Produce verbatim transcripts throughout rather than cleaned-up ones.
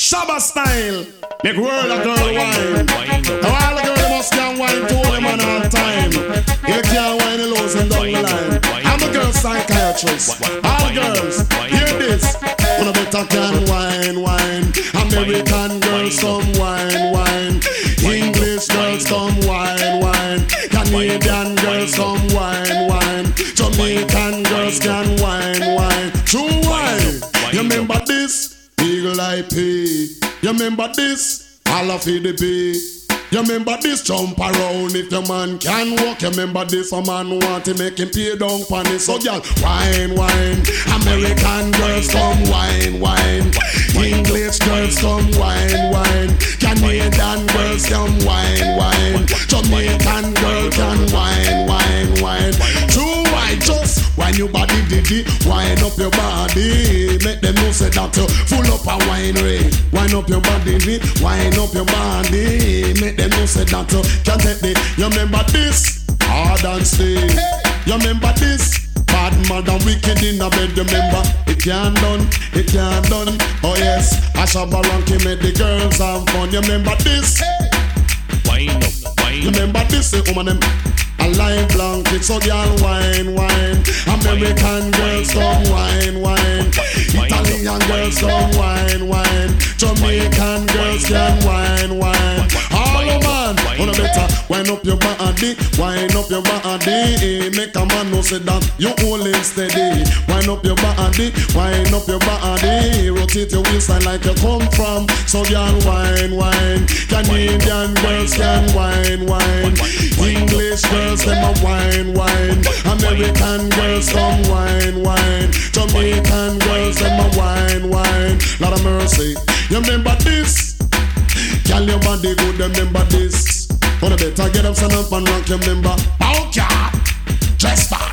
Shabba style. Make world a girl wine. Now all the girls must can wine to them on all time. You can't wine the lows and down the line. I'm a girl psychiatrist. All girls, hear this. Wanna better can wine, wine. American girls come wine, wine. English girls come wine, wine. Canadian girls come wine, wine. Jamaican girls can wine, wine. True wine. You remember this? Eagle Eye P. You remember this? All of the P. You remember this? Jump around if your man can walk. You remember this? A man want to make him pay down for this. So y'all, wine, wine. American girls come wine, wine. English girls come wine, wine. Canadian girls come wine, wine. Jamaican girls can wine, wine, wine. True wine, just wine your body, diddy. Wine up your body. Make them know say that you full up a winery. Wine up your body, wine up your body. Make them know say that you can't take me. You remember this? Hard and stay. You remember this? Bad mad and wicked in a bed, remember? It can't done, it can't done. Oh yes, I Shabba Ranking make the girls have fun. You remember this? Wine up, wine. You remember this, eh, woman? A live blanket, so girl wine, wine. American girls come wine, wine. Italian girls come wine, wine. Jamaican girls can wine, wine. All of man, wanna better wine up your body, wine up your body. Make a man know say that you holding steady. Wine up your body, wine up your body. Rotate your waistline like you come from. So girl wine, wine. Canadian girls can wine, wine. English girls them a wine, wine. American girls come wine, wine. Jamaican girls them a wine, wine. Lot of mercy. You remember this? Girl, your body good, remember this. Wanna better get up, stand up and rock, you remember? Okay, dress back.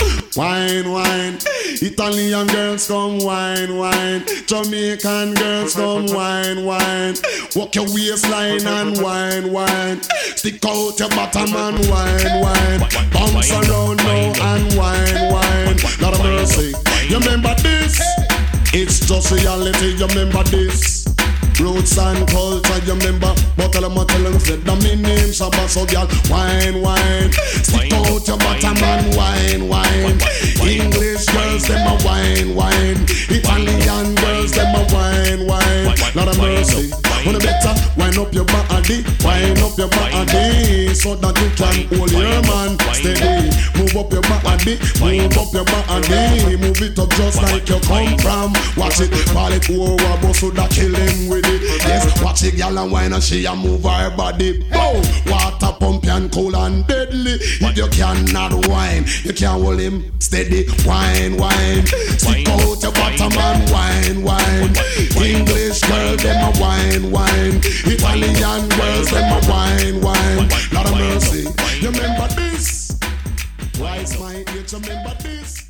Wine, wine. Italian girls come wine, wine. Jamaican girls come wine, wine. Walk your waistline and wine, wine. Stick out your bottom and wine, wine. Bounce around now and wine, wine. Lot of mercy. You remember this? It's just reality, you remember this? Roots and culture, you remember? But tell them, tell them, said that me name Shabba, so girl, wine, wine. Stick out your bottom and wine, wine. English girls, them a wine, wine. Italian girls, them a wine, wine. Lot of mercy. Wanna better wine up your body, wine up your body, so that you can hold your man steady. Move up your body, move up your body. Move it up just like you come from. Watch it, call it over, but so that kill him with it. Yes, watch it, gal and wine and she a move her body. Boom, water pump and cool and deadly. If you cannot wine, you can't hold him steady. Wine, wine, stick out your bottom and wine, wine. English girl, them a wine, wine. Italian girls, them a wine, wine. Lot of mercy. You remember this? Wise mind, you remember this?